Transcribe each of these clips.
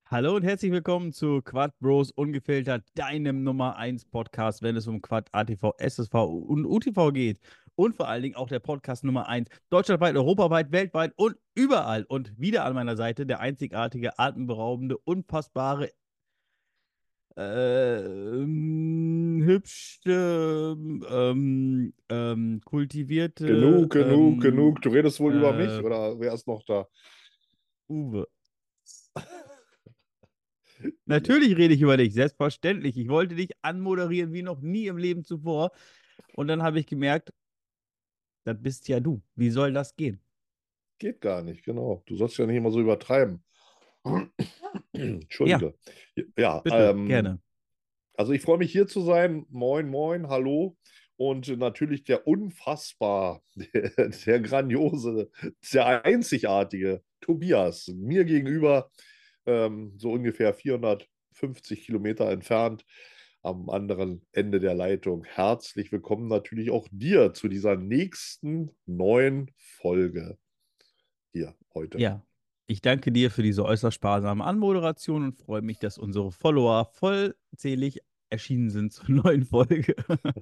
Hallo und herzlich willkommen zu Quad Bros Ungefiltert, deinem Nummer 1 Podcast, wenn es um Quad, ATV, SSV und UTV geht. Und vor allen Dingen auch der Podcast Nummer 1, deutschlandweit, europaweit, weltweit und überall. Und wieder an meiner Seite der einzigartige, atemberaubende, unfassbare, hübsche, kultivierte, Genug. Du redest wohl über mich äh, oder wer ist noch da? Uwe. Ja, Natürlich rede ich über dich, selbstverständlich. Ich wollte dich anmoderieren wie noch nie im Leben zuvor. Und dann habe ich gemerkt, das bist ja du. Wie soll das gehen? geht gar nicht, genau. Du sollst ja nicht immer so übertreiben. Ja, Entschuldige. Ja, bitte, gerne. also ich freue mich hier zu sein. Moin, moin, hallo. Und natürlich der unfassbar, der grandiose, der einzigartige Tobias, mir gegenüber, so ungefähr 450 Kilometer entfernt, am anderen Ende der Leitung. Herzlich willkommen natürlich auch dir zu dieser nächsten neuen Folge hier heute. Ja, ich danke dir für diese äußerst sparsame Anmoderation und freue mich, dass unsere Follower vollzählig erschienen sind zur neuen Folge.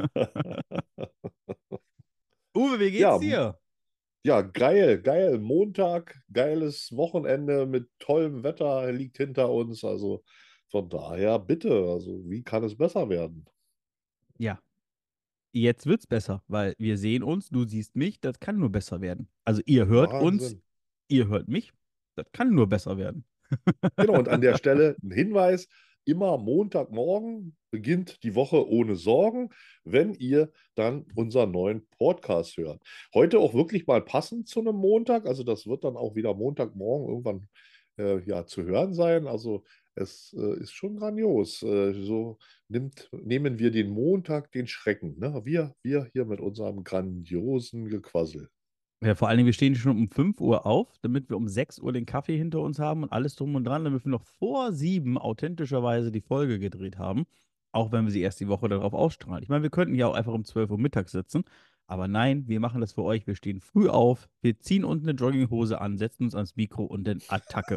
Uwe, wie geht's Ja, dir? ja, geil, geil. Montag, geiles Wochenende mit tollem Wetter liegt hinter uns. Also von daher bitte, also wie kann es besser werden? Ja, jetzt wird's besser, weil wir sehen uns, du siehst mich, das kann nur besser werden. Also ihr hört uns, Wahnsinn. ihr hört mich, das kann nur besser werden. Genau, und an der Stelle ein Hinweis, immer Montagmorgen beginnt die Woche ohne Sorgen, wenn ihr dann unseren neuen Podcast hört. Heute auch wirklich mal passend zu einem Montag, also das wird dann auch wieder Montagmorgen irgendwann ja, zu hören sein. Also es ist schon grandios. So nehmen wir den Montag den Schrecken. Ne? Wir hier mit unserem grandiosen Gequassel. Ja, vor allen Dingen, wir stehen schon um 5 Uhr auf, damit wir um 6 Uhr den Kaffee hinter uns haben und alles drum und dran, damit wir noch vor 7 authentischerweise die Folge gedreht haben, auch wenn wir sie erst die Woche darauf ausstrahlen. Ich meine, wir könnten ja auch einfach um 12 Uhr mittags sitzen, aber nein, wir machen das für euch. Wir stehen früh auf, wir ziehen unten eine Jogginghose an, setzen uns ans Mikro und dann Attacke.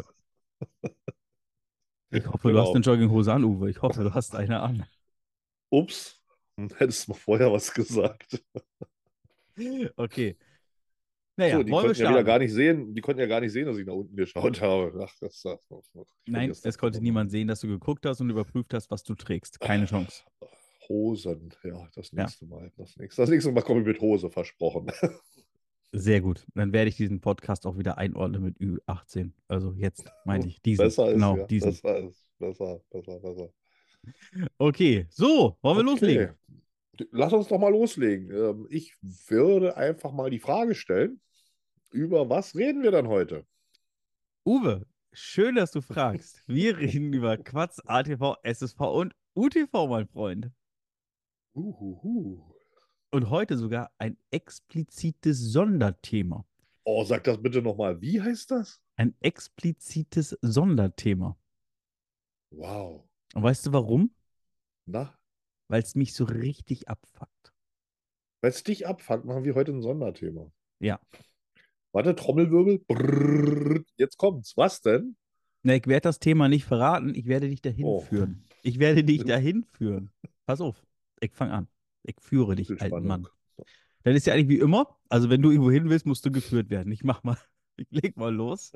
Ich hoffe, du hast eine Genau. Jogginghose an, Uwe. Ich hoffe, du hast eine an. Ups, hättest du mal vorher was gesagt. Okay. So, Naja, die wollen wir konnten ja wieder starten? gar nicht sehen, die konnten ja gar nicht sehen, dass ich nach unten geschaut habe. Ach, ich Nein, vergesse es das dann konnte immer. niemand sehen, dass du geguckt hast und überprüft hast, was du trägst. Keine Chance. Hosen, ja, das Ja. nächste Mal. Das nächste Mal komme ich mit Hose, versprochen. Sehr gut. Dann werde ich diesen Podcast auch wieder einordnen mit Ü18. Also jetzt meinte ich diesen. Besser ist, Genau, ja. diesen. Besser ist. Besser. Okay, so, wollen wir Okay, loslegen? lass uns doch mal loslegen. Ich würde einfach mal die Frage stellen, über was reden wir dann heute? Uwe, schön, dass du fragst. Wir reden über Quatsch, ATV, SSV und UTV, mein Freund. Uhuhu. Und heute sogar ein explizites Sonderthema. Oh, sag das bitte nochmal. Wie heißt das? Ein explizites Sonderthema. Wow. Und weißt du warum? Na, Weil es mich so richtig abfuckt. weil es dich abfuckt, machen wir heute ein Sonderthema. Ja. Warte, Trommelwirbel. Brrr, jetzt kommt's. Was denn? Na, ich werde das Thema nicht verraten, ich werde dich dahin Oh, führen. Ich werde dich so dahin führen. Pass auf, ich fange an. Ich führe so dich, viel alten Spannung. Mann. Dann ist ja eigentlich wie immer, also wenn du irgendwo hin willst, musst du geführt werden. Ich mach mal, ich leg mal los.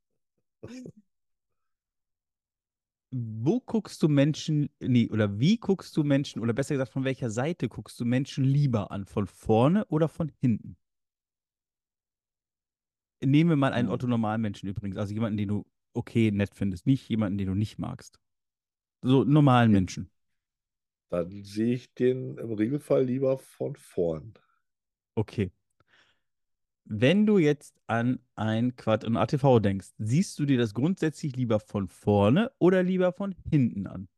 Wo guckst du Menschen, nee, oder wie guckst du Menschen, oder besser gesagt, von welcher Seite guckst du Menschen lieber an? Von vorne oder von hinten? Nehmen wir mal einen Hm. Otto-Normalmenschen übrigens, also jemanden, den du okay, nett findest, nicht jemanden, den du nicht magst. So normalen Menschen. Dann sehe ich den im Regelfall lieber von vorn. Okay. Wenn du jetzt an ein Quad und ATV denkst, siehst du dir das grundsätzlich lieber von vorne oder lieber von hinten an?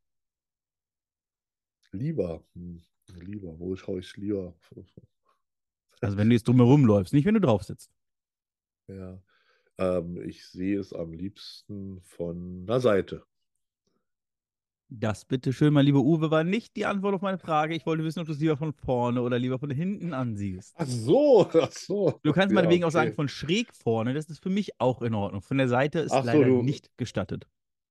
Lieber. Lieber. Wo schaue ich lieber? Also wenn du jetzt drumherum läufst, nicht wenn du drauf sitzt. Ja. Ich sehe es am liebsten von der Seite. Das bitte schön, mein lieber Uwe, war nicht die Antwort auf meine Frage. Ich wollte wissen, ob du es lieber von vorne oder lieber von hinten ansiehst. Ach so, ach so. Du kannst Ja, meinetwegen auch sagen okay. von schräg vorne, das ist für mich auch in Ordnung. Von der Seite ist Ach so, leider du. nicht gestattet.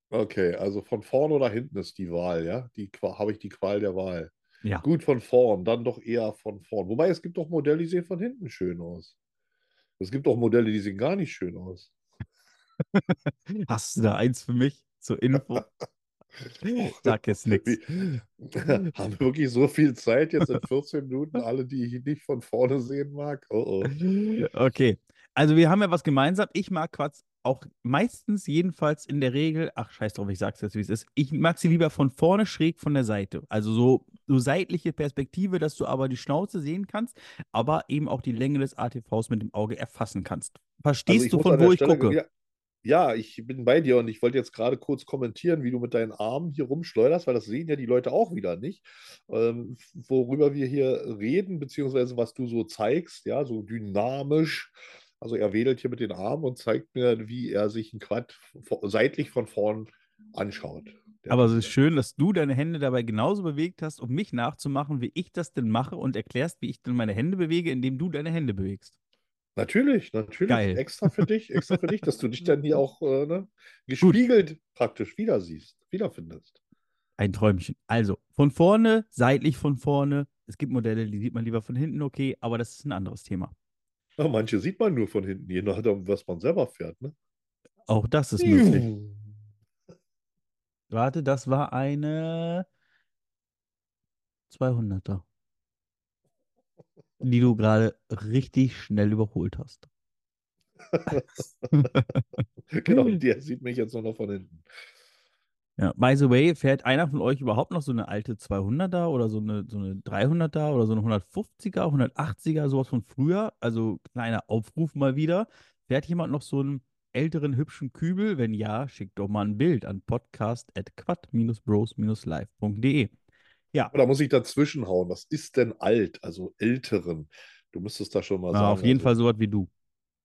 Okay, also von vorn oder hinten ist die Wahl, ja? Habe ich die Qual der Wahl. Ja. Gut, von vorn, dann doch eher von vorn. Wobei es gibt doch Modelle, die sehen von hinten schön aus. Es gibt auch Modelle, die sehen gar nicht schön aus. Hast du da eins für mich zur Info? Och, Sag jetzt nix. wie, haben wir wirklich so viel Zeit jetzt in 14 Minuten, alle, die ich nicht von vorne sehen mag? Oh, Okay. Also wir haben ja was gemeinsam. Ich mag Quads auch meistens, jedenfalls in der Regel, ach scheiß drauf, ich sag's jetzt, wie es ist. Ich mag sie lieber von vorne schräg von der Seite. Also so seitliche Perspektive, dass du aber die Schnauze sehen kannst, aber eben auch die Länge des ATVs mit dem Auge erfassen kannst. also Verstehst ich du, muss von an wo der ich Stelle, gucke? ja, ja, ich bin bei dir und ich wollte jetzt gerade kurz kommentieren, wie du mit deinen Armen hier rumschleuderst, weil das sehen ja die Leute auch wieder nicht, worüber wir hier reden, beziehungsweise was du so zeigst, ja, so dynamisch. Also er wedelt hier mit den Armen und zeigt mir, wie er sich ein Quad seitlich von vorn anschaut, der Aber es ist Gute. schön, dass du deine Hände dabei genauso bewegt hast, um mich nachzumachen, wie ich das denn mache und erklärst, wie ich denn meine Hände bewege, indem du deine Hände bewegst. Natürlich, natürlich, Geil. extra für dich, dass du dich dann hier auch ne, Gut. gespiegelt praktisch wieder siehst, wiederfindest. Ein Träumchen. Also, von vorne, seitlich von vorne. Es gibt Modelle, die sieht man lieber von hinten, okay, aber das ist ein anderes Thema. Ja, manche sieht man nur von hinten, je nachdem, was man selber fährt, ne? Auch das ist möglich. Juhu. Warte, das war eine 200er, die du gerade richtig schnell überholt hast. Genau, der sieht mich jetzt nur noch von hinten. Ja, by the way, fährt einer von euch überhaupt noch so eine alte 200er oder so eine 300er oder so eine 150er, 180er, sowas von früher? Also kleiner Aufruf mal wieder. Fährt jemand noch so einen älteren, hübschen Kübel? Wenn ja, schickt doch mal ein Bild an podcast@quad-bros-live.de. Ja, Aber da muss ich dazwischen hauen. Was ist denn alt? Also älteren. Du müsstest da schon mal auf sagen, jeden Fall also. so was wie du.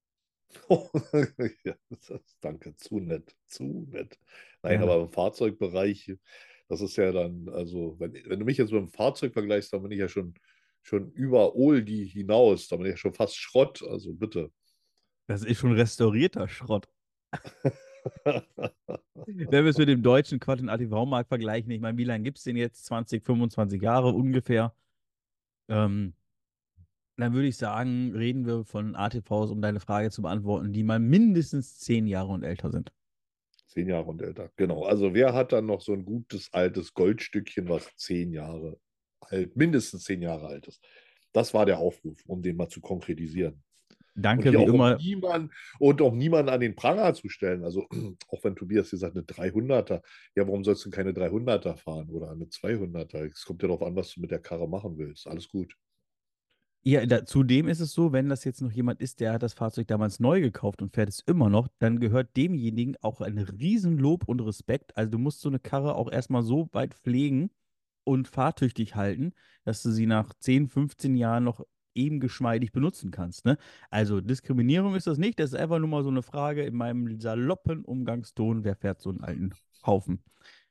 Ja, danke, zu nett, zu nett. Nein, Gerne. aber im Fahrzeugbereich, das ist ja dann, also, wenn du mich jetzt mit dem Fahrzeug vergleichst, dann bin ich ja schon über Oldie hinaus. Da bin ich ja schon fast Schrott. Also bitte. Das ist schon restaurierter Schrott. Wenn wir es mit dem deutschen Quad- und ATV-Markt vergleichen, ich meine, wie lange gibt es den jetzt? 20, 25 Jahre ungefähr. Ähm, Dann würde ich sagen, reden wir von ATVs, um deine Frage zu beantworten, die mal mindestens 10 Jahre und älter sind. 10 Jahre und älter. Genau. Also wer hat dann noch so ein gutes altes Goldstückchen, was 10 Jahre alt, mindestens 10 Jahre alt ist? Das war der Aufruf, um den mal zu konkretisieren. Und Danke, hier wie auch immer. um niemanden an den Pranger zu stellen. Also auch wenn Tobias hier sagt, eine 300er, ja, warum sollst du keine 300er fahren oder eine 200er? Es kommt ja darauf an, was du mit der Karre machen willst. Alles gut. Ja, zudem ist es so, wenn das jetzt noch jemand ist, der hat das Fahrzeug damals neu gekauft und fährt es immer noch, dann gehört demjenigen auch ein Riesenlob und Respekt. Also du musst so eine Karre auch erstmal so weit pflegen und fahrtüchtig halten, dass du sie nach 10, 15 Jahren noch eben geschmeidig benutzen kannst, ne? Also Diskriminierung ist das nicht, das ist einfach nur mal so eine Frage in meinem saloppen Umgangston, wer fährt so einen alten Haufen?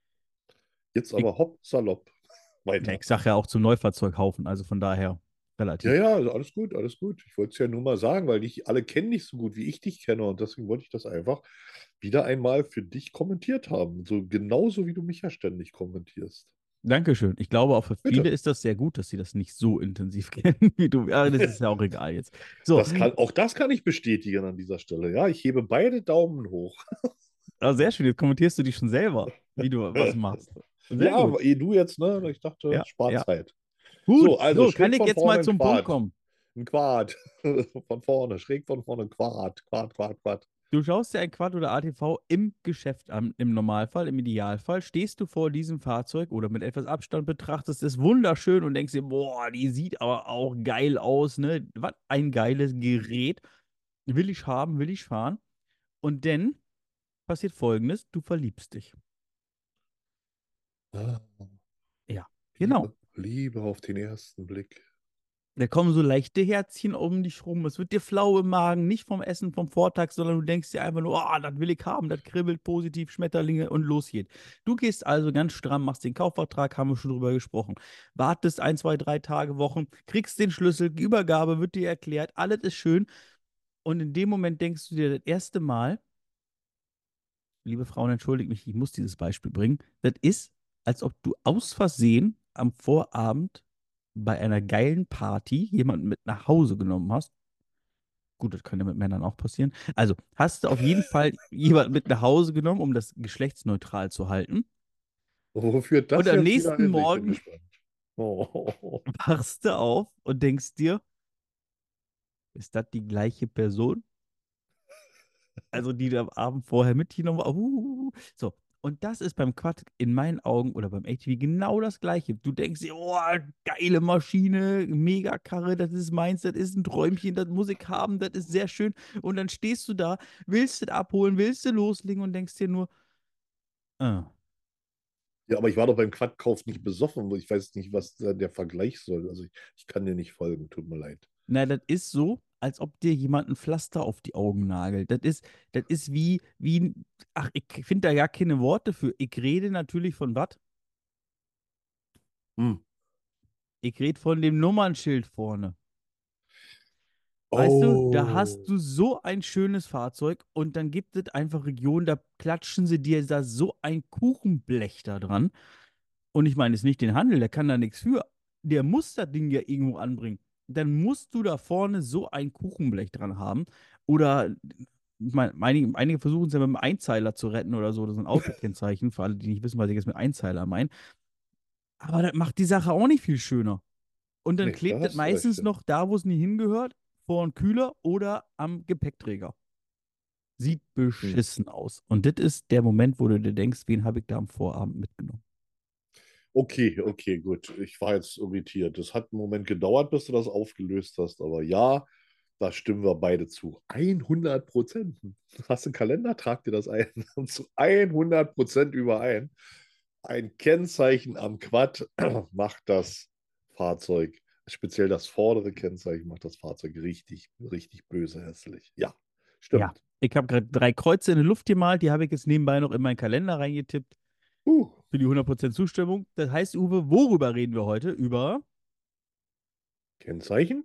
Jetzt Ich, aber hopp, salopp. ja, Weiter. ich sage ja auch zum Neufahrzeughaufen, also von daher Ja, relativ. ja, also alles gut, alles gut. Ich wollte es ja nur mal sagen, weil nicht alle kennen dich so gut, wie ich dich kenne. Und deswegen wollte ich das einfach wieder einmal für dich kommentiert haben. So genauso wie du mich ja ständig kommentierst. Dankeschön. Ich glaube, auch für viele Bitte. ist das sehr gut, dass sie das nicht so intensiv kennen wie du. Aber das ist ja auch egal jetzt. So, Auch das kann ich bestätigen an dieser Stelle. Ja, ich hebe beide Daumen hoch. aber sehr schön. Jetzt kommentierst du dich schon selber, wie du was machst. Sehr Ja, gut. eh du jetzt, ne? Ich dachte, Ja, ja. Sparzeit. Gut. So, also So, kann schräg ich von jetzt mal vorne ein zum Punkt Quad. kommen? Ein Quad. Von vorne, schräg von vorne ein Quad. Quad, Quad, Quad. Du schaust dir ein Quad oder ATV im Geschäft an, im Normalfall, im Idealfall. Stehst du vor diesem Fahrzeug oder mit etwas Abstand betrachtest es wunderschön und denkst dir, boah, die sieht aber auch geil aus, ne? Was ein geiles Gerät. Will ich haben, will ich fahren. Und dann passiert Folgendes, du verliebst dich. Ah, Ja, genau. Liebe, Liebe auf den ersten Blick. Da kommen so leichte Herzchen um dich rum. Es wird dir flau im Magen, nicht vom Essen vom Vortag, sondern du denkst dir einfach nur, oh, das will ich haben, das kribbelt positiv, Schmetterlinge und los geht. Du gehst also ganz stramm, machst den Kaufvertrag, haben wir schon drüber gesprochen. Wartest 1, 2, 3 Tage, Wochen, kriegst den Schlüssel, die Übergabe wird dir erklärt, alles ist schön. Und in dem Moment denkst du dir das erste Mal, liebe Frauen, entschuldigt mich, ich muss dieses Beispiel bringen. Das ist, als ob du aus Versehen am Vorabend bei einer geilen Party jemanden mit nach Hause genommen hast. Gut, das könnte mit Männern auch passieren. Also, hast du auf jeden Fall jemanden mit nach Hause genommen, um das geschlechtsneutral zu halten. Wo führt Und das am jetzt wieder nächsten hin? Ich bin Morgen gespannt. Oh. wachst du auf und denkst dir, ist das die gleiche Person? Also die da am Abend vorher mitgenommen war. So. Und das ist beim Quad in meinen Augen oder beim ATV genau das Gleiche. Du denkst dir, oh, geile Maschine, Megakarre, das ist meins, das ist ein Träumchen, das muss ich haben, das ist sehr schön. Und dann stehst du da, willst du das abholen, willst du loslegen und denkst dir nur, ah. Ja, aber ich war doch beim Quadkauf nicht besoffen. Ich weiß nicht, was da der Vergleich soll. Also ich kann dir nicht folgen, tut mir leid. Na, das ist so, als ob dir jemand ein Pflaster auf die Augen nagelt. Das ist ach, ich finde da gar keine Worte für. Ich rede natürlich von was? Hm. Ich rede von dem Nummernschild vorne. Weißt du, da hast Oh. du so ein schönes Fahrzeug und dann gibt es einfach Regionen, da klatschen sie dir da so ein Kuchenblech da dran. Und ich meine, es ist nicht den Handel, der kann da nichts für. Der muss das Ding ja irgendwo anbringen. Dann musst du da vorne so ein Kuchenblech dran haben. Oder, ich meine, einige versuchen es ja mit einem Einzeiler zu retten oder so. Das ist ein Autokennzeichen, für alle, die nicht wissen, was ich jetzt mit Einzeiler meine. Aber das macht die Sache auch nicht viel schöner. Und dann Nee, da klebt das hast du recht. meistens noch da, wo es nie hingehört, vor dem Kühler oder am Gepäckträger. Sieht Hm. beschissen aus. Und das ist der Moment, wo du dir denkst, wen habe ich da am Vorabend mitgenommen? Okay, okay, gut. Ich war jetzt irritiert. Das hat einen Moment gedauert, bis du das aufgelöst hast. Aber ja, da stimmen wir beide zu. 100%. Hast du einen Kalender? Trag dir das ein. Zu 100% überein. Ein Kennzeichen am Quad macht das Fahrzeug, speziell das vordere Kennzeichen, macht das Fahrzeug richtig, richtig böse hässlich. Ja, Ja. stimmt. Ich habe gerade 3 Kreuze in die Luft gemalt, die habe ich jetzt nebenbei noch in meinen Kalender reingetippt Uh, für die 100% Zustimmung. Das heißt, Uwe, worüber reden wir heute? Über. Kennzeichen?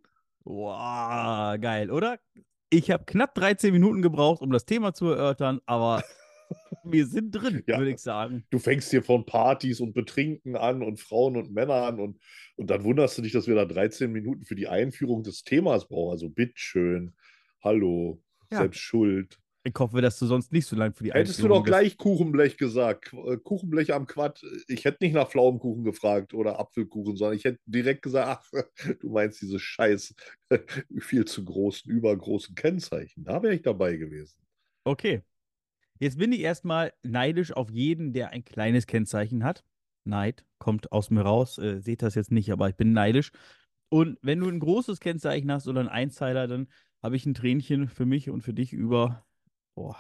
Wow, geil, oder? Ich habe knapp 13 Minuten gebraucht, um das Thema zu erörtern, aber wir sind drin, Ja, würde ich sagen. du fängst hier von Partys und Betrinken an und Frauen und Männern und dann wunderst du dich, dass wir da 13 Minuten für die Einführung des Themas brauchen. Also bitteschön, hallo, Ja, selbst schuld. ich hoffe, dass du sonst nicht so lange für die Hättest du doch Einführung des. gleich Kuchenblech gesagt. Kuchenblech am Quad. Ich hätte nicht nach Pflaumenkuchen gefragt oder Apfelkuchen, sondern ich hätte direkt gesagt, ach, du meinst diese scheiß viel zu großen, übergroßen Kennzeichen. Da wäre ich dabei gewesen. Okay, jetzt bin ich erstmal neidisch auf jeden, der ein kleines Kennzeichen hat. Neid kommt aus mir raus. Seht das jetzt nicht, aber ich bin neidisch. Und wenn du ein großes Kennzeichen hast oder einen Einzeiler, dann habe ich ein Tränchen für mich und für dich über. Boah.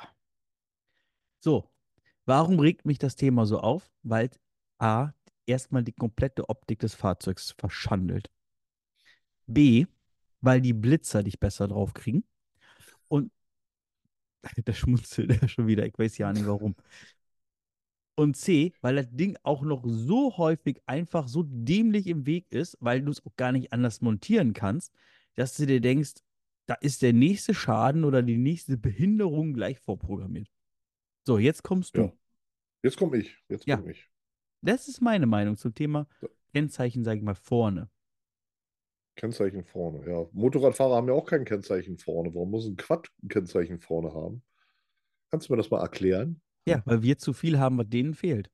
So, warum regt mich das Thema so auf? Weil A, erstmal die komplette Optik des Fahrzeugs verschandelt. B, weil die Blitzer dich besser drauf kriegen. Und der schmunzelt ja schon wieder, ich weiß ja nicht warum. Und C, weil das Ding auch noch so häufig einfach so dämlich im Weg ist, weil du es auch gar nicht anders montieren kannst, dass du dir denkst, da ist der nächste Schaden oder die nächste Behinderung gleich vorprogrammiert. So, jetzt kommst du. Ja, jetzt komme ich. Jetzt Ja, komme ich. das ist meine Meinung zum Thema So, Kennzeichen, sage ich mal, vorne. Kennzeichen vorne. Ja, Motorradfahrer haben ja auch kein Kennzeichen vorne. Warum muss ein Quad ein Kennzeichen vorne haben? Kannst du mir das mal erklären? Ja, weil wir zu viel haben, was denen fehlt.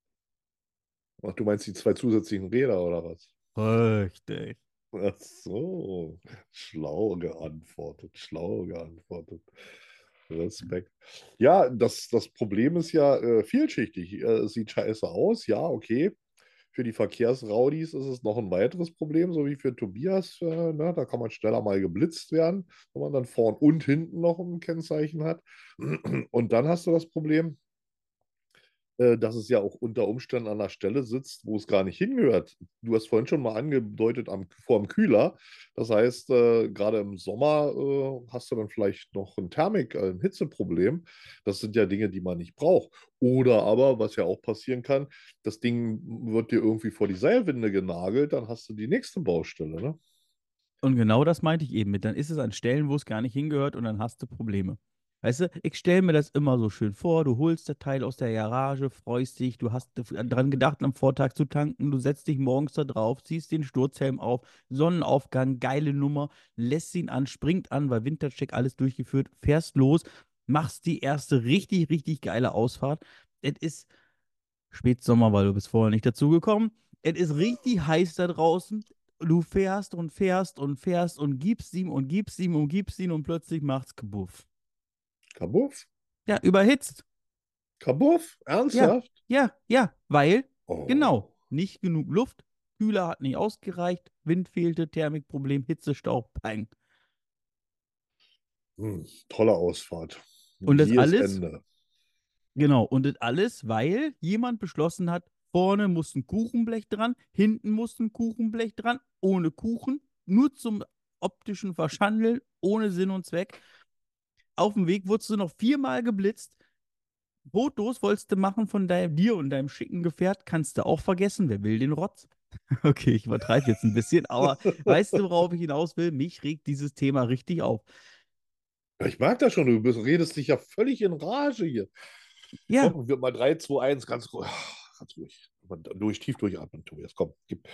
Ach, du meinst die zwei zusätzlichen Räder oder was? Richtig. Ach so, schlau geantwortet, schlau geantwortet. Respekt. Ja, das Problem ist ja vielschichtig. Es sieht scheiße aus, ja, okay. Für die Verkehrsraudis ist es noch ein weiteres Problem, so wie für Tobias. Ne, da kann man schneller mal geblitzt werden, wenn man dann vorn und hinten noch ein Kennzeichen hat. Und dann hast du das Problem, dass es ja auch unter Umständen an der Stelle sitzt, wo es gar nicht hingehört. Du hast vorhin schon mal angedeutet vor dem Kühler. Das heißt, gerade im Sommer hast du dann vielleicht noch ein Hitzeproblem. Das sind ja Dinge, die man nicht braucht. Oder aber, was ja auch passieren kann, das Ding wird dir irgendwie vor die Seilwinde genagelt, dann hast du die nächste Baustelle, ne? Und genau das meinte ich eben mit. Dann ist es an Stellen, wo es gar nicht hingehört und dann hast du Probleme. Weißt du, ich stelle mir das immer so schön vor, du holst das Teil aus der Garage, freust dich, du hast dran gedacht, am Vortag zu tanken, du setzt dich morgens da drauf, ziehst den Sturzhelm auf, Sonnenaufgang, geile Nummer, lässt ihn an, springt an, weil Wintercheck alles durchgeführt, fährst los, machst die erste richtig, richtig geile Ausfahrt. Es ist Spätsommer, weil du bist vorher nicht dazu gekommen. Es ist richtig heiß da draußen. Du fährst und fährst und fährst und gibst ihm und gibst ihm und gibst ihm und plötzlich macht's Kabuff. Kabuff? Ja, überhitzt. Kabuff? Ja, Ernsthaft? ja, weil, Oh. genau, nicht genug Luft, Kühler hat nicht ausgereicht, Wind fehlte, Thermikproblem, Hitzestau, peng. Tolle Ausfahrt. Und das Jähes alles, Ende. genau, und das alles, weil jemand beschlossen hat, vorne muss ein Kuchenblech dran, hinten muss ein Kuchenblech dran, ohne Kuchen, nur zum optischen Verschandeln, ohne Sinn und Zweck. Auf dem Weg wurdest du noch viermal geblitzt. Fotos wolltest du machen von dir und deinem schicken Gefährt, kannst du auch vergessen. Wer will den Rotz? Okay, ich übertreibe jetzt ein bisschen, aber weißt du, worauf ich hinaus will? Mich regt dieses Thema richtig auf. Ja, ich mag das schon, redest dich ja völlig in Rage hier. Ja, Komm, wird mal 3, 2, 1, ganz ruhig. Tief durchatmen, Tobias. Komm, gib.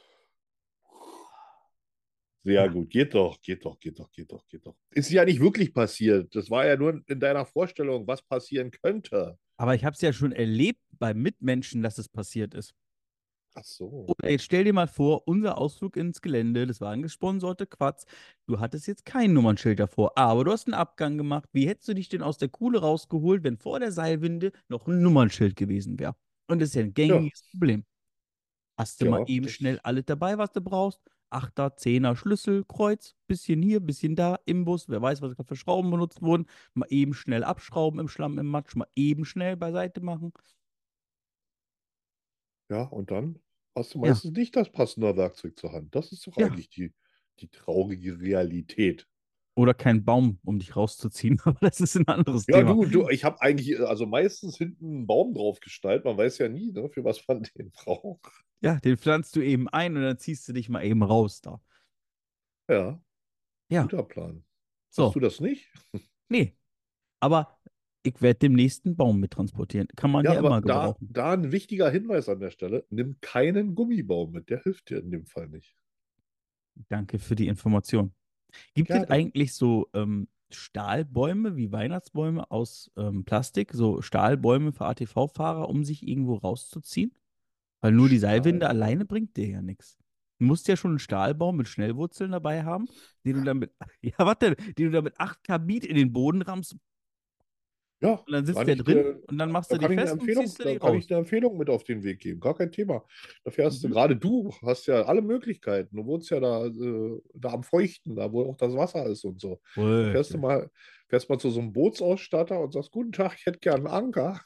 Sehr ja. gut. Geht doch, geht doch, geht doch, geht doch, geht doch. Ist ja nicht wirklich passiert. Das war ja nur in deiner Vorstellung, was passieren könnte. Aber ich habe es ja schon erlebt bei Mitmenschen, dass es passiert ist. Ach so. Oder jetzt stell dir mal vor, unser Ausflug ins Gelände, das war ein gesponserte Quatsch. Du hattest jetzt kein Nummernschild davor, aber du hast einen Abgang gemacht. Wie hättest du dich denn aus der Kuhle rausgeholt, wenn vor der Seilwinde noch ein Nummernschild gewesen wäre? Und das ist ja ein Ja, gängiges Problem. Hast du mal ja, eben schnell das. alles dabei, was du brauchst? Achter, Zehner, Schlüssel, Kreuz, bisschen hier, bisschen da, Imbus, wer weiß, was gerade für Schrauben benutzt wurden. Mal eben schnell abschrauben im Schlamm, im Matsch, mal eben schnell beiseite machen. Ja, und dann hast du Ja, meistens nicht das passende Werkzeug zur Hand. Das ist doch ja. eigentlich die traurige Realität. Oder kein Baum, um dich rauszuziehen, aber das ist ein anderes Ja, Thema. ich habe eigentlich, also meistens hinten einen Baum drauf gestaltet. Man weiß ja nie, ne, für was man den braucht. Ja, den pflanzt du eben ein und dann ziehst du dich mal eben raus da. Ja, Ja, guter Plan. Hast du so. das nicht? Nee, aber ich werde dem nächsten Baum mittransportieren. Kann man Ja, ja aber immer gebrauchen. da ein wichtiger Hinweis an der Stelle: Nimm keinen Gummibaum mit, der hilft dir in dem Fall nicht. Danke für die Information. Gibt es Gerne. eigentlich so Stahlbäume wie Weihnachtsbäume aus Plastik, so Stahlbäume für ATV-Fahrer, um sich irgendwo rauszuziehen? Weil nur die Seilwinde alleine Stahlbaum. bringt dir ja nichts. Du musst ja schon einen Stahlbaum mit Schnellwurzeln dabei haben, den du dann mit, ja, warte, den du dann mit 8 Kbit in den Boden rammst Ja, und dann sitzt kann der ich drin dir, und dann machst du die fest und ziehst du da die kann ich raus. eine Empfehlung mit auf den Weg geben. Gar kein Thema. Da fährst du, Mhm. gerade du hast ja alle Möglichkeiten. Du wohnst ja da am Feuchten, da wo auch das Wasser ist und so. Da Richtig. fährst mal zu so einem Bootsausstatter und sagst: Guten Tag, ich hätte gern einen Anker.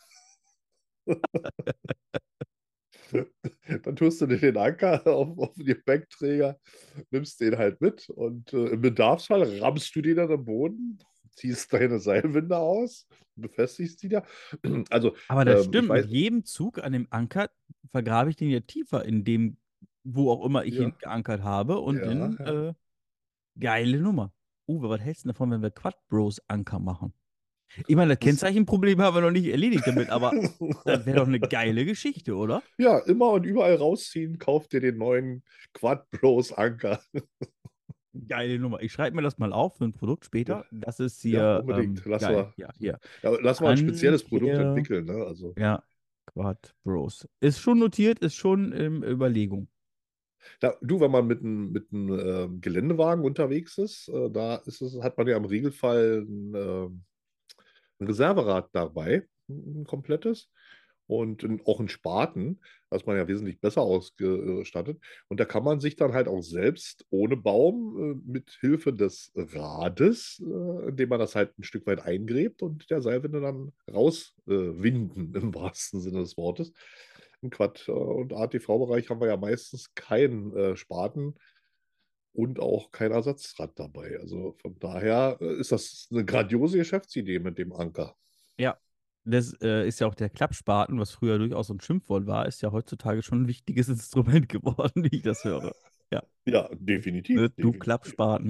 Dann tust du dir den Anker auf den Gepäckträger, nimmst den halt mit und im Bedarfsfall rammst du den dann am Boden, ziehst deine Seilwinde aus, befestigst die da. Also, Aber das ich stimmt, mit weiß, jedem Zug an dem Anker vergrabe ich den ja tiefer in dem, wo auch immer ich ihn ja, geankert habe und ja, dann ja. geile Nummer. Uwe, was hältst du davon, wenn wir Quad Bros Anker machen? Ich meine, das Das, Kennzeichenproblem haben wir noch nicht erledigt damit, aber das wäre doch eine geile Geschichte, oder? ja, immer und überall rausziehen, kauf dir den neuen Quad Bros Anker. Geile Nummer. Ich schreibe mir das mal auf für ein Produkt Ja, später. Das ist ja, hier unbedingt. geil. Ja, hier. Lass mal ein spezielles Produkt Anker, entwickeln, ne? Also. ja, Quad Bros. Ist schon notiert, ist schon in Überlegung. Du, wenn man mit einem Geländewagen unterwegs ist, hat man ja im Regelfall ein Reserverad dabei, ein komplettes. Und auch ein Spaten, da ist man ja wesentlich besser ausgestattet. Und da kann man sich dann halt auch selbst ohne Baum mit Hilfe des Rades, indem man das halt ein Stück weit eingräbt und der Seilwinde dann rauswinden, im wahrsten Sinne des Wortes. Im Quad- und ATV-Bereich haben wir ja meistens keinen Spaten und auch kein Ersatzrad dabei. Also von daher ist das eine grandiose Geschäftsidee mit dem Anker. Ja, das ist ja auch der Klappspaten, was früher durchaus so ein Schimpfwort war, ist ja heutzutage schon ein wichtiges Instrument geworden, wie ich das höre. Ja, Ja, ne, definitiv, du definitiv. Klappspaten.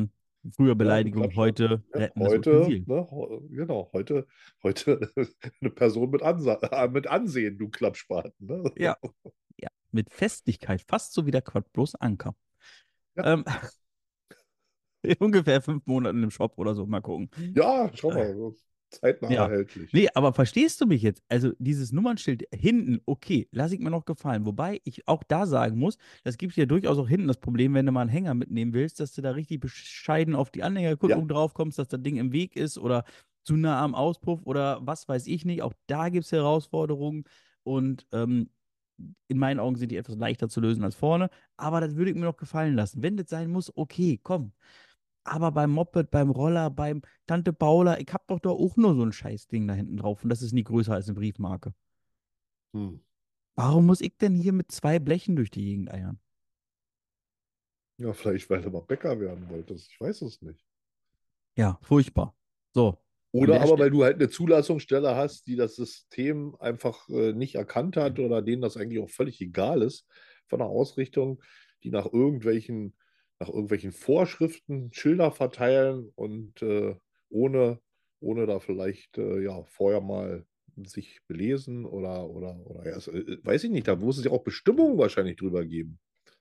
Früher Ja, du Beleidigung, Klappspaten. heute Ja, retten das heute, Utensil. ne, genau, heute eine Person mit Ansehen, du Klappspaten. Ne? Ja, ja, mit Festigkeit, fast so wie der Quad plus Anker. Ja, Ähm, in ungefähr 5 Monaten im Shop oder so, mal gucken. ja, schau mal, so zeitnah Ja. erhältlich. Nee, aber verstehst du mich jetzt? Also dieses Nummernschild hinten, okay, lasse ich mir noch gefallen. Wobei ich auch da sagen muss, das gibt ja durchaus auch hinten das Problem, wenn du mal einen Hänger mitnehmen willst, dass du da richtig bescheiden auf die Ja, Anhängerkupplung drauf kommst, dass das Ding im Weg ist oder zu nah am Auspuff oder was weiß ich nicht. Auch da gibt es Herausforderungen und in meinen Augen sind die etwas leichter zu lösen als vorne. Aber das würde ich mir noch gefallen lassen. Wenn das sein muss, okay, komm. Aber beim Moped, beim Roller, beim Tante Paula, ich hab doch auch nur so ein Scheißding da hinten drauf und das ist nie größer als eine Briefmarke. hm. Warum muss ich denn hier mit 2 Blechen durch die Gegend eiern? Ja, vielleicht, weil du mal Bäcker werden wolltest. Ich weiß es nicht. Ja, furchtbar. So, an Oder der aber Stelle. weil du halt eine Zulassungsstelle hast, die das System einfach nicht erkannt hat oder denen das eigentlich auch völlig egal ist von der Ausrichtung, die nach irgendwelchen Vorschriften Schilder verteilen und ohne da vielleicht ja vorher mal sich belesen oder ja, weiß ich nicht, da muss es ja auch Bestimmungen wahrscheinlich drüber geben.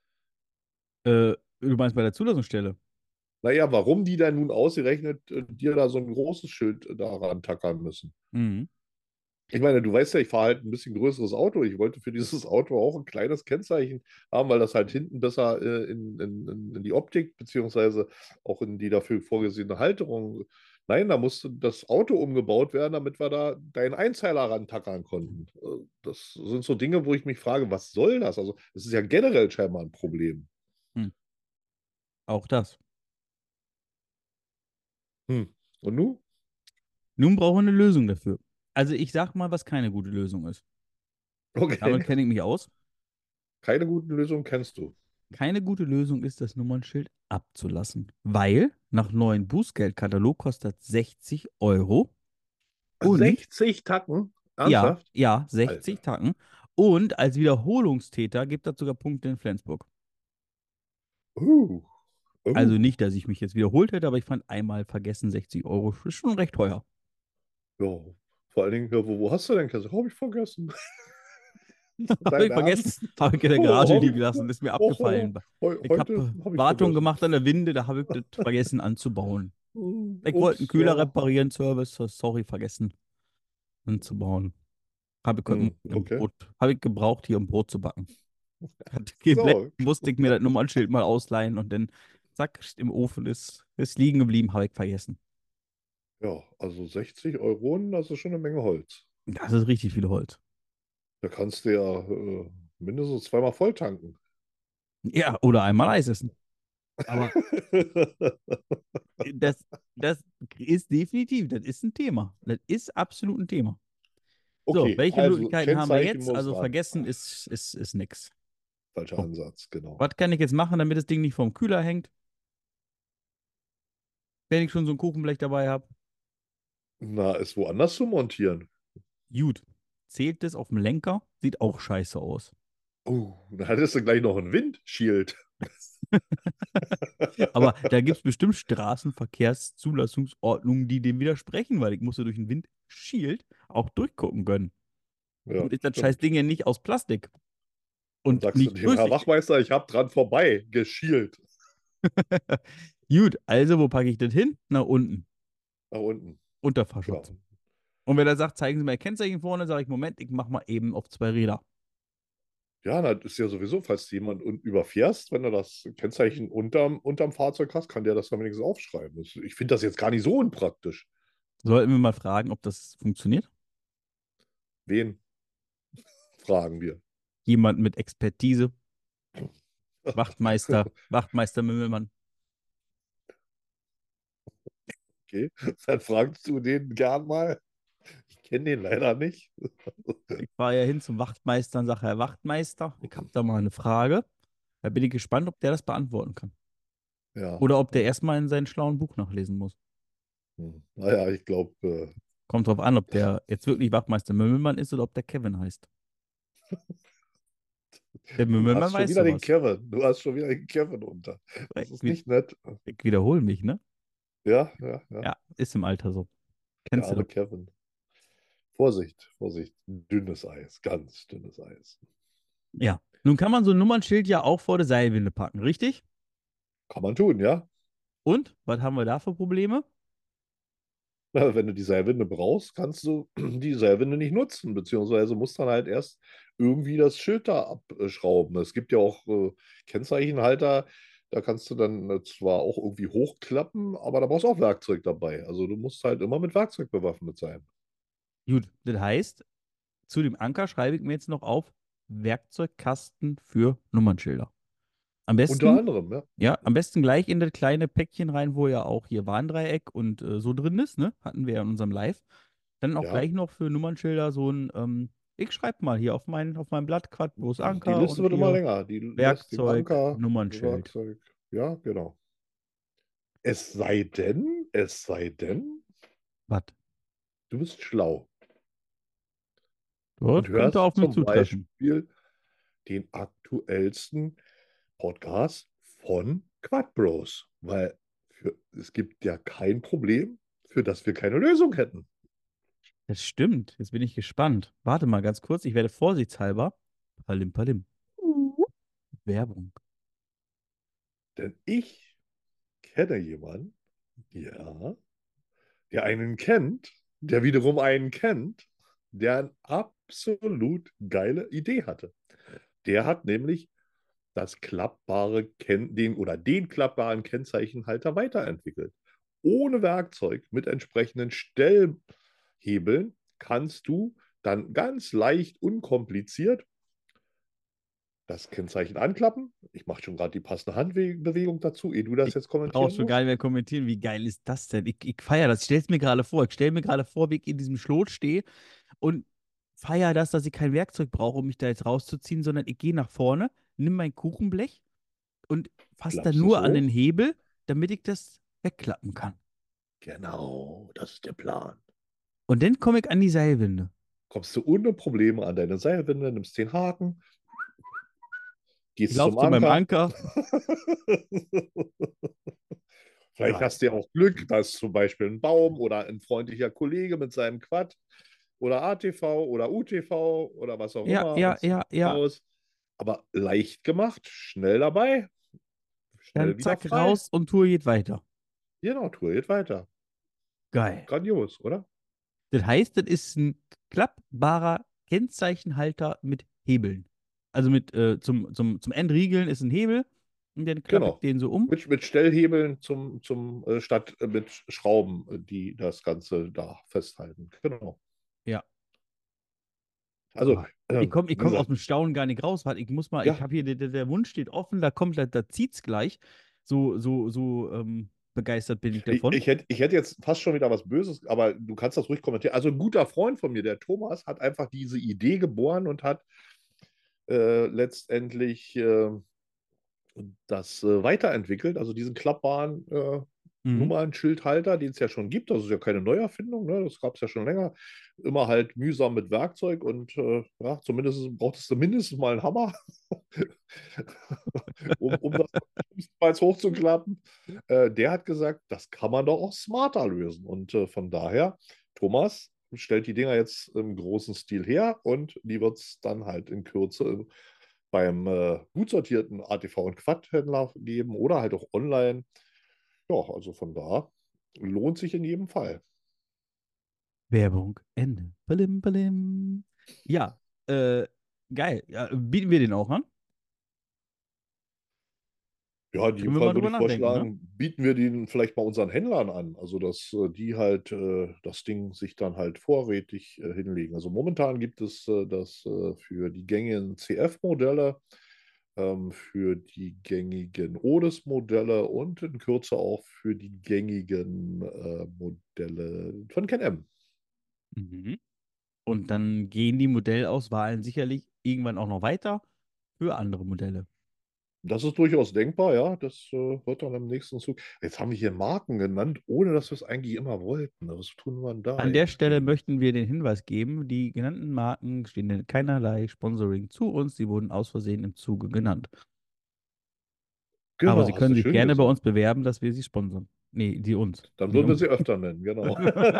Du meinst bei der Zulassungsstelle? Naja, warum die dann nun ausgerechnet dir da so ein großes Schild daran tackern müssen. Mhm. Ich meine, du weißt ja, ich fahre halt ein bisschen größeres Auto. Ich wollte für dieses Auto auch ein kleines Kennzeichen haben, weil das halt hinten besser in die Optik beziehungsweise auch in die dafür vorgesehene Halterung. Nein, da musste das Auto umgebaut werden, damit wir da deinen Einzeiler rantackern konnten. Das sind so Dinge, wo ich mich frage, was soll das? Also, es ist ja generell scheinbar ein Problem. Hm. Auch das. Hm. Und nun? Nun brauchen wir eine Lösung dafür. Also ich sag mal, was keine gute Lösung ist. Damit Okay. kenne ich mich aus. Keine guten Lösungen kennst du. Keine gute Lösung ist, das Nummernschild abzulassen. Weil nach neuen Bußgeldkatalog kostet 60 Euro. Und 60 Tacken? ja, Ernsthaft? ja, 60 Alter. Tacken. Und als Wiederholungstäter gibt das sogar Punkte in Flensburg. Uh, Also uh. nicht, dass ich mich jetzt wiederholt hätte, aber ich fand einmal vergessen 60 Euro ist schon recht teuer. Ja, vor allen Dingen, ja, wo hast du denn Käse? Habe ich vergessen. Habe Dein ich vergessen, Ernst? habe ich in der Garage Oh, liegen lassen, ist mir abgefallen. Ich heute habe habe ich Wartung vergessen. gemacht an der Winde, da habe ich das vergessen anzubauen. Ich wollte einen Ups, Kühler ja. reparieren, Service, sorry, vergessen anzubauen. Habe ich heute Hm, Morgen im okay. Brot, habe ich gebraucht, hier um Brot zu backen. Hat gebleckt, So, musste ich mir das Nummernschild mal ausleihen und dann, zack, im Ofen ist liegen geblieben, habe ich vergessen. ja, also 60 Euronen, das ist schon eine Menge Holz. Das ist richtig viel Holz. Da kannst du ja mindestens zweimal voll tanken. Ja, oder einmal Eis essen. Aber das, das ist definitiv, das ist ein Thema. Das ist absolut ein Thema. So, Okay, welche also Möglichkeiten haben wir Kennzeichen jetzt? muss Also ran. vergessen ist nix. Falscher So, Ansatz, genau. was kann ich jetzt machen, damit das Ding nicht vorm Kühler hängt, wenn ich schon so ein Kuchenblech dabei habe? Na, ist woanders zu montieren. Gut. Zählt das auf dem Lenker? Sieht auch scheiße aus. Oh, da hattest du gleich noch ein Windshield. Aber da gibt es bestimmt Straßenverkehrszulassungsordnungen, die dem widersprechen, weil ich muss ja durch ein Windschild auch durchgucken können. Ja, Und ist das scheiß stimmt. Ding ja nicht aus Plastik Dann und sagst du nicht dem Herr durchsichtig. Wachmeister, ich habe dran vorbei geschielt. Gut, also wo packe ich das hin? Nach unten. Nach unten. Ja. Unterfahrschutz. Und wenn er sagt, zeigen Sie mir Ihr Kennzeichen vorne, sage ich, Moment, ich mache mal eben auf 2 Räder. Ja, das ist ja sowieso, falls du jemanden überfährst, wenn du das Kennzeichen unterm Fahrzeug hast, kann der das dann wenigstens aufschreiben. Ich finde das jetzt gar nicht so unpraktisch. Sollten wir mal fragen, ob das funktioniert? Wen fragen wir? Jemand mit Expertise, Wachtmeister Mümmelmann. Okay, dann fragst du den gern mal. Ich kenne den leider nicht. Ich fahre ja hin zum Wachtmeister und sage, Herr Wachtmeister, ich habe da mal eine Frage. Da bin ich gespannt, ob der das beantworten kann. Ja, Oder ob der ja. erstmal in seinem schlauen Buch nachlesen muss. Naja, ich glaube, Kommt drauf an, ob der jetzt wirklich Wachtmeister Mümmelmann ist oder ob der Kevin heißt. Der du Mümmelmann hast schon weiß wieder den sowas. Kevin. Du hast schon wieder den Kevin unter. Das Ich, ist wi- nicht nett. ich wiederhole mich, ne? Ja, ja, ja. Ja, ist im Alter so. Der Kennst du arme doch. Kevin. Vorsicht, Vorsicht. Dünnes Eis, ganz dünnes Eis. Ja. Nun kann man so ein Nummernschild ja auch vor der Seilwinde packen, richtig? Kann man tun, ja. Und? Was haben wir da für Probleme? Na, wenn du die Seilwinde brauchst, kannst du die Seilwinde nicht nutzen, beziehungsweise musst dann halt erst irgendwie das Schild da abschrauben. Es gibt ja auch Kennzeichenhalter, da kannst du dann zwar auch irgendwie hochklappen, aber da brauchst du auch Werkzeug dabei. Also du musst halt immer mit Werkzeug bewaffnet sein. Gut, das heißt, zu dem Anker schreibe ich mir jetzt noch auf Werkzeugkasten für Nummernschilder. Am Unter besten, anderem, ja. ja, am besten gleich in das kleine Päckchen rein, wo ja auch hier Warndreieck und so drin ist, ne? Hatten wir ja in unserem Live. Dann auch Ja, gleich noch für Nummernschilder so ein, ich schreibe mal hier auf mein Blatt Quadros die Anker Liste und wird immer hier länger. Die lässt den Werkzeug, Anker, Nummernschild. Werkzeug. Ja, genau. Es sei denn, Was? du bist schlau und Das könnte hörst auf mich zum zutreffen. Beispiel den aktuellsten Podcast von Quad weil es gibt ja kein Problem, für das wir keine Lösung hätten. Das stimmt. Jetzt bin ich gespannt. Warte mal ganz kurz. Ich werde vorsichtshalber. Palim, palim. Werbung. Denn ich kenne jemanden, ja, der einen kennt, der wiederum einen kennt, der eine absolut geile Idee hatte. Der hat nämlich das klappbare den klappbaren Kennzeichenhalter weiterentwickelt. Ohne Werkzeug mit entsprechenden Stellhebeln kannst du dann ganz leicht, unkompliziert das Kennzeichen anklappen. Ich mache schon gerade die passende Handbewegung dazu, ehe du das Ich jetzt brauch's kommentieren schon gar musst. nicht mehr kommentieren. Wie geil ist das denn? Ich feiere das. Ich stelle es mir gerade vor. Ich stelle mir gerade vor, wie ich in diesem Schlot stehe und feiere das, dass ich kein Werkzeug brauche, um mich da jetzt rauszuziehen, sondern ich gehe nach vorne, nimm mein Kuchenblech und fasse dann Klappst es nur an den hoch. Hebel, damit ich das wegklappen kann. Genau, das ist der Plan. Und dann komme ich an die Seilwinde. Kommst du ohne Probleme an deine Seilwinde, nimmst den Haken, Ich gehst laufe zum zu meinem Anker. Anker. Vielleicht Geil. hast du ja auch Glück, dass zum Beispiel ein Baum oder ein freundlicher Kollege mit seinem Quad oder ATV oder UTV oder was auch Ja, immer ja, uns ja, ja. aus. Aber leicht gemacht, schnell dabei, Dann schnell wieder zack, frei. raus und Tour geht weiter. Genau, Tour geht weiter. Geil. Grandios, oder? Das heißt, das ist ein klappbarer Kennzeichenhalter mit Hebeln. Also zum Entriegeln ist ein Hebel und dann klappe ich Genau. den so um. Mit Stellhebeln statt mit Schrauben, die das Ganze da festhalten. Genau. Ja. Also, Boah. Ich wie komm aus gesagt, dem Staunen gar nicht raus. Warte, ich muss mal, ich ja, habe hier, der Mund steht offen, da zieht's gleich. So begeistert bin ich davon. ich hätte jetzt fast schon wieder was Böses, aber du kannst das ruhig kommentieren. Also ein guter Freund von mir, der Thomas, hat einfach diese Idee geboren und hat letztendlich das weiterentwickelt, also diesen klappbaren Mhm. Nummernschildhalter, den es ja schon gibt. Das ist ja keine Neuerfindung, ne? Das gab es ja schon länger. Immer halt mühsam mit Werkzeug und ja, zumindest brauchtest du mindestens mal einen Hammer, um das mal hochzuklappen. Der hat gesagt, das kann man doch auch smarter lösen. Und von daher, Thomas stellt die Dinger jetzt im großen Stil her und die wird es dann halt in Kürze beim gut sortierten ATV- und Quad-Händler geben oder halt auch online. Ja, also von da lohnt sich in jedem Fall. Werbung, Ende. Balim, balim. Ja, äh, geil. Ja, bieten wir den auch an? Ja, in jedem Können wir mal Fall würde drüber ich nachdenken, ne? vorschlagen, bieten wir den vielleicht mal unseren Händlern an. Also, dass die halt das Ding sich dann halt vorrätig hinlegen. Also momentan gibt es das für die gängigen CF-Modelle, für die gängigen Otis-Modelle und in Kürze auch für die gängigen Modelle von Can-Am. Mhm. Und dann gehen die Modellauswahlen sicherlich irgendwann auch noch weiter für andere Modelle. Das ist durchaus denkbar, ja. Das wird dann im nächsten Zug. Jetzt haben wir hier Marken genannt, ohne dass wir es eigentlich immer wollten. Was tun wir denn da An der eigentlich? Stelle möchten wir den Hinweis geben, die genannten Marken stehen in keinerlei Sponsoring zu uns, sie wurden aus Versehen im Zuge genannt. Aber Genau, Sie hast können du sich schön gerne bei gesagt. uns bewerben, dass wir Sie sponsern. Nee, die uns. Dann Die würden wir uns. sie öfter nennen, genau.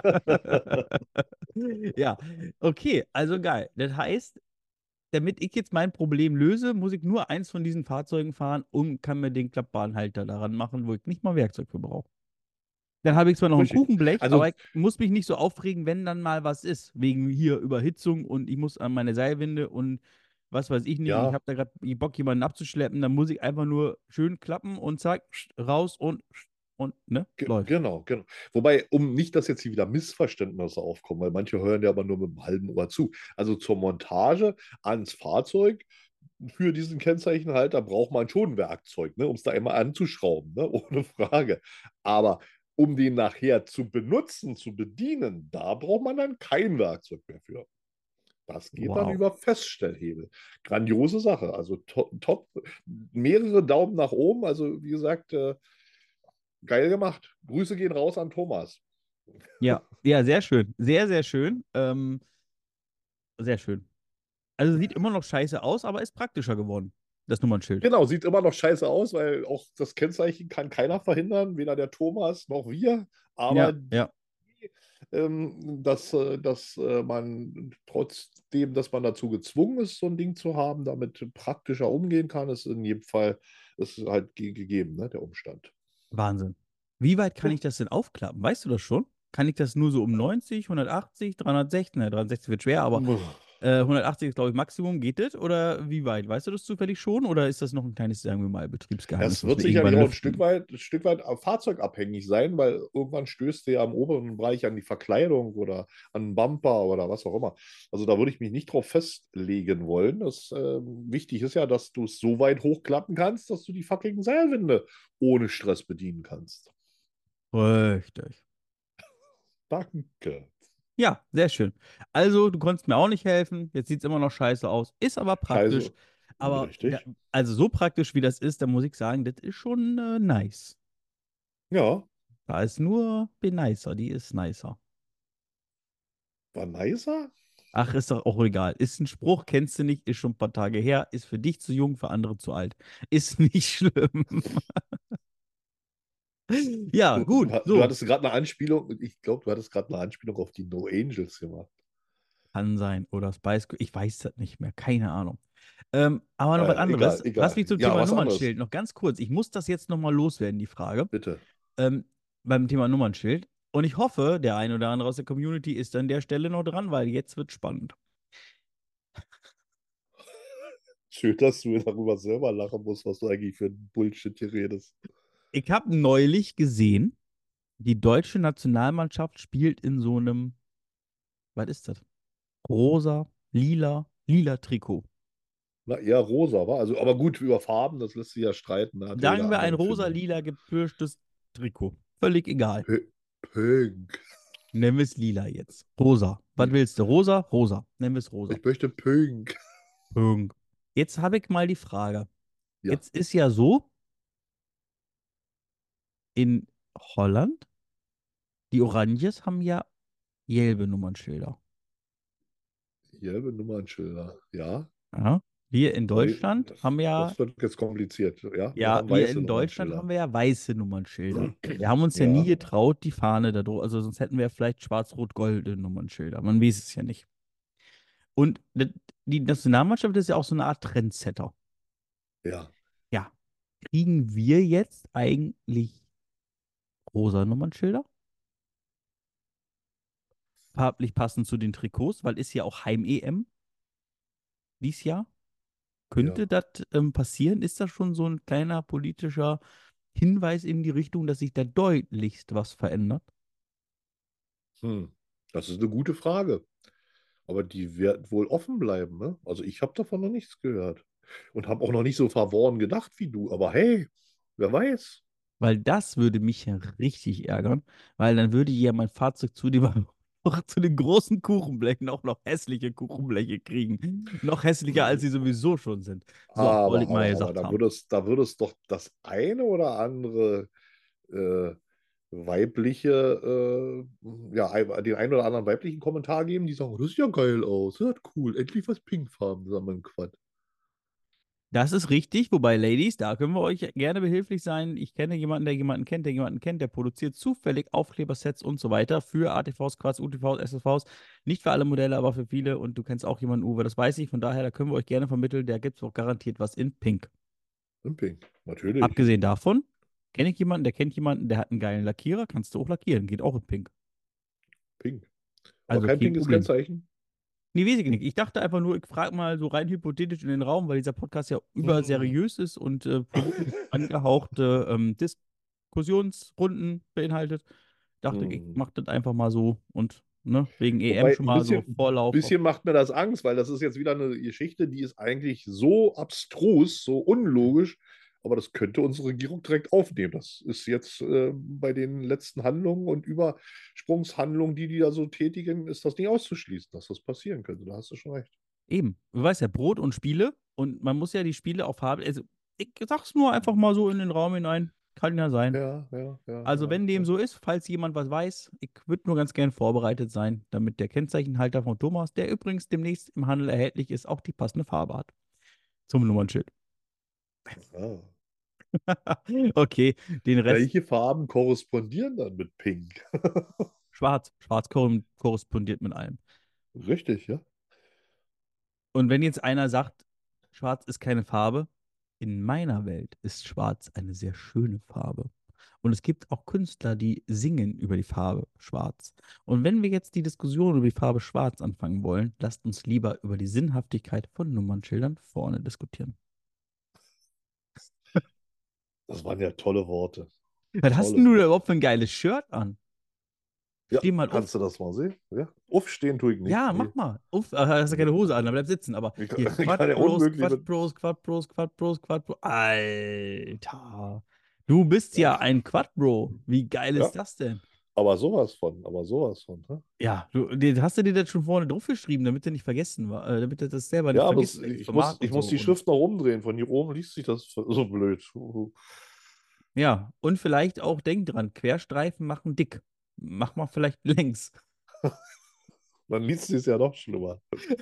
Ja, okay, also geil. Das heißt, damit ich jetzt mein Problem löse, muss ich nur eins von diesen Fahrzeugen fahren und kann mir den klappbaren Halter daran machen, wo ich nicht mal Werkzeug für brauche. Dann habe ich zwar noch ein Richtig. Kuchenblech, aber Also, ich muss mich nicht so aufregen, wenn dann mal was ist. Wegen hier Überhitzung und ich muss an meine Seilwinde und was weiß ich nicht. Ich ja, habe da gerade Bock, jemanden abzuschleppen. Dann muss ich einfach nur schön klappen und zack, raus und ne, läuft. genau, genau. Wobei, um nicht, dass jetzt hier wieder Missverständnisse aufkommen, weil manche hören ja aber nur mit einem halben Ohr zu. Also zur Montage ans Fahrzeug für diesen Kennzeichenhalter braucht man schon ein Werkzeug, ne, um es da immer anzuschrauben, ne, ohne Frage. Aber um den nachher zu benutzen, zu bedienen, da braucht man dann kein Werkzeug mehr für. Das geht dann Wow. über Feststellhebel. Grandiose Sache. Also top, mehrere Daumen nach oben. Also wie gesagt, geil gemacht. Grüße gehen raus an Thomas. Ja, ja, sehr schön. Sehr, sehr schön. Sehr schön. Also sieht immer noch scheiße aus, aber ist praktischer geworden. Das Nummernschild. Genau, sieht immer noch scheiße aus, weil auch das Kennzeichen kann keiner verhindern, weder der Thomas noch wir. Aber Ja, die, ja. dass man trotzdem, dass man dazu gezwungen ist, so ein Ding zu haben, damit praktischer umgehen kann, ist in jedem Fall ist halt gegeben, ne, der Umstand. Wahnsinn. Wie weit kann Ja. ich das denn aufklappen? Weißt du das schon? Kann ich das nur so um 90, 180, 360? Ne, 360 wird schwer, aber 180 ist, glaube ich, Maximum. Geht das? Oder wie weit? Weißt du das zufällig schon? Oder ist das noch ein kleines, sagen wir mal, Betriebsgeheimnis, Es was wird wir sicherlich irgendwann auch lüften? Ein Stück weit fahrzeugabhängig sein, weil irgendwann stößt du ja am oberen Bereich an die Verkleidung oder an den Bumper oder was auch immer. Also da würde ich mich nicht drauf festlegen wollen. Wichtig ist ja, dass du es so weit hochklappen kannst, dass du die fucking Seilwinde ohne Stress bedienen kannst. Richtig. Danke. Ja, sehr schön. Also, du konntest mir auch nicht helfen. Jetzt sieht es immer noch scheiße aus. Ist aber praktisch. Scheiße. Aber Richtig. also so praktisch wie das ist, da muss ich sagen, das ist schon nice. Ja, Da ist nur Benicer, die ist nicer. war nicer. Ach, ist doch auch egal. Ist ein Spruch, kennst du nicht, ist schon ein paar Tage her, ist für dich zu jung, für andere zu alt. Ist nicht schlimm. Ja, gut, Du so. hattest gerade eine Anspielung, ich glaube, du hattest gerade eine Anspielung auf die No Angels gemacht. Kann sein. Oder Spice, ich weiß das nicht mehr, keine Ahnung. Aber noch was Egal, anderes. Lass egal. mich zum Ja, Thema was anderes. Nummernschild noch ganz kurz. Ich muss das jetzt nochmal loswerden, die Frage. Bitte. Ähm, beim Thema Nummernschild. Und ich hoffe, der ein oder andere aus der Community ist an der Stelle noch dran, weil jetzt wird spannend. Schön, dass du darüber selber lachen musst, was du eigentlich für ein Bullshit hier redest. Ich habe neulich gesehen, die deutsche Nationalmannschaft spielt in so einem, was ist das? Rosa, lila Trikot. Na, eher rosa, war. Also, aber gut, über Farben, das lässt sich ja streiten. Da hat ja jeder Sagen wir ein andere Empfindungen. rosa-lila gepürchtes Trikot. Völlig egal. Pink. Nennen wir es lila jetzt. Rosa. Was Ich, willst du? Rosa? Rosa. Nennen wir es rosa. ich möchte Pink. Punkt. Jetzt habe ich mal die Frage. Ja, Jetzt ist ja so, in Holland, die Oranjes haben ja gelbe Nummernschilder. gelbe Nummernschilder. Ja, Ja. Wir in aber Deutschland haben das ja, wird jetzt kompliziert. Ja, wir ja, haben wir weiße in Deutschland Nummernschilder. haben wir ja weiße Nummernschilder. Wir haben uns ja nie Ja, getraut, die Fahne da drüber, also sonst hätten wir vielleicht schwarz-rot-goldene Nummernschilder. Man weiß es ja nicht. Und die Nationalmannschaft ist ja auch so eine Art Trendsetter. ja. Ja. Kriegen wir jetzt eigentlich rosa Nummernschilder? Farblich passend zu den Trikots, weil ist ja auch Heim-EM dies Jahr. Könnte Ja. das passieren? Ist das schon so ein kleiner politischer Hinweis in die Richtung, dass sich da deutlichst was verändert? Hm. Das ist eine gute Frage. Aber die wird wohl offen bleiben, ne? Also ich habe davon noch nichts gehört. Und habe auch noch nicht so verworren gedacht wie du. Aber hey, wer weiß. Weil das würde mich ja richtig ärgern, weil dann würde ja mein Fahrzeug zu dem auch zu den großen Kuchenblechen auch noch hässliche Kuchenbleche kriegen. Noch hässlicher, als sie sowieso schon sind. So, wollte ich mal Aber gesagt haben. da würde es doch das eine oder andere äh, weibliche, den einen oder anderen weiblichen Kommentar geben, die sagen, oh, das sieht ja geil aus, das ist cool, endlich was Pinkfarben, sagen wir Quatsch. Das ist richtig, wobei, Ladies, da können wir euch gerne behilflich sein. Ich kenne jemanden, der jemanden kennt, der produziert zufällig Aufklebersets und so weiter für ATVs, Quads, UTVs, SSVs. Nicht für alle Modelle, aber für viele. Und du kennst auch jemanden, Uwe, das weiß ich. Von daher, da können wir euch gerne vermitteln. Der gibt es auch garantiert was in Pink. Im Pink, natürlich. Abgesehen davon, kenne ich jemanden, der kennt jemanden, der hat einen geilen Lackierer. Kannst du auch lackieren. Geht auch in Pink. Pink. Aber Also kein kein pinkes Problem. Kennzeichen. Nee, weiß ich nicht. Ich dachte einfach nur, ich frage mal so rein hypothetisch in den Raum, weil dieser Podcast ja Hm. überseriös ist und politisch angehauchte Diskussionsrunden beinhaltet. Dachte ich, Hm. mache das einfach mal so und ne, wegen EM Wobei, schon mal so Vorlauf. bisschen macht mir das Angst, weil das ist jetzt wieder eine Geschichte, die ist eigentlich so abstrus, so unlogisch, aber das könnte unsere Regierung direkt aufnehmen. Das ist jetzt bei den letzten Handlungen und Übersprungshandlungen, die da so tätigen, ist das nicht auszuschließen, dass das passieren könnte. Da hast du schon recht. Eben, du weißt ja, Brot und Spiele und man muss ja die Spiele auch haben. Also, ich sag's nur einfach mal so in den Raum hinein. Kann ja sein. Ja, ja, ja, Also, ja, wenn dem ja. so ist, falls jemand was weiß, ich würde nur ganz gern vorbereitet sein, damit der Kennzeichenhalter von Thomas, der übrigens demnächst im Handel erhältlich ist, auch die passende Farbe hat. Zum Nummernschild. Ah. Okay, den Rest Welche Farben korrespondieren dann mit Pink? schwarz. Schwarz korrespondiert mit allem. Richtig, ja. Und wenn jetzt einer sagt, schwarz ist keine Farbe, in meiner Welt ist schwarz eine sehr schöne Farbe. Und es gibt auch Künstler, die singen über die Farbe schwarz. Und wenn wir jetzt die Diskussion über die Farbe schwarz anfangen wollen, lasst uns lieber über die Sinnhaftigkeit von Nummernschildern vorne diskutieren. Das waren ja tolle Worte. Was hast denn Tolle du da Worte. überhaupt für ein geiles Shirt an? Ja, Steh mal auf. kannst du das mal sehen? Ja. Aufstehen tue ich nicht. Ja, Nee. mach mal. Uff, hast du Nee. keine Hose an, dann bleib sitzen. Aber Ich, hier, ich kann ja unmöglich Quad mit. Bros, Quad Bros, Quad Bros, Quad Bros. Alter. Du bist Ja, ja ein Quad Bro. Wie geil ja, ist das denn? aber sowas von, aber sowas von. Ne? Ja, hast du dir das schon vorne drauf geschrieben, damit du nicht vergessen war, damit du das selber nicht Ja, aber vergisst, welches ich Format ich und so. muss die Und Schrift noch rumdrehen. Von hier oben liest sich das so blöd. ja, und vielleicht auch denk dran, Querstreifen machen dick. Mach mal vielleicht längs. Dann liest sich es ja noch schlimmer.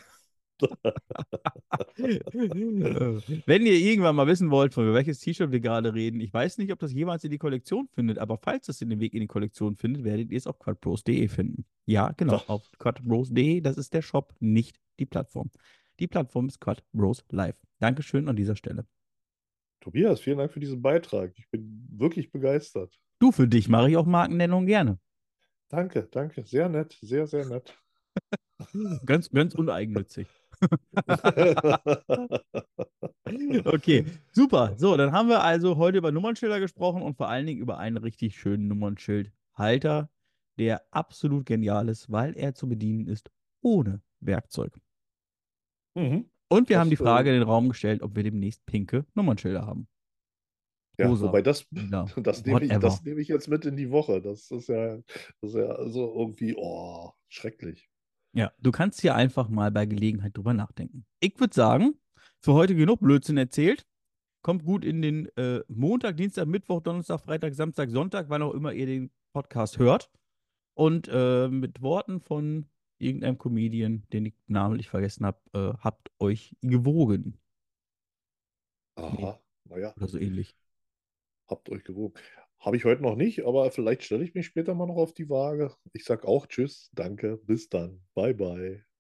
Wenn ihr irgendwann mal wissen wollt, von welches T-Shirt wir gerade reden, ich weiß nicht, ob das jemals in die Kollektion findet, aber falls es den Weg in die Kollektion findet, werdet ihr es auf quadbros.de finden. Ja, genau, auf quadbros.de, das ist der Shop, nicht die Plattform. Die Plattform ist Quadbros Live. Dankeschön an dieser Stelle. Tobias, vielen Dank für diesen Beitrag. Ich bin wirklich begeistert. Du, für dich mache ich auch Markennennung gerne. Danke, danke. Sehr nett, sehr, sehr nett. Ganz, ganz uneigennützig. Okay, super. So, dann haben wir also heute über Nummernschilder gesprochen und vor allen Dingen über einen richtig schönen Nummernschildhalter, der absolut genial ist, weil er zu bedienen ist ohne Werkzeug. Mhm. Und wir haben die Das, Frage in den Raum gestellt, ob wir demnächst pinke Nummernschilder haben. ja, Rosa, wobei lila, das whatever. nehme ich jetzt mit in die Woche. Das ist ja so irgendwie, oh, schrecklich. Ja, du kannst hier einfach mal bei Gelegenheit drüber nachdenken. Ich würde sagen, für heute genug Blödsinn erzählt. Kommt gut in den Montag, Dienstag, Mittwoch, Donnerstag, Freitag, Samstag, Sonntag, wann auch immer ihr den Podcast hört. Und mit Worten von irgendeinem Comedian, den ich namentlich vergessen habe, habt euch gewogen. Nee, Aha, naja, oder so ähnlich. habt euch gewogen. Habe ich heute noch nicht, aber vielleicht stelle ich mich später mal noch auf die Waage. Ich sage auch Tschüss, danke, bis dann, bye bye.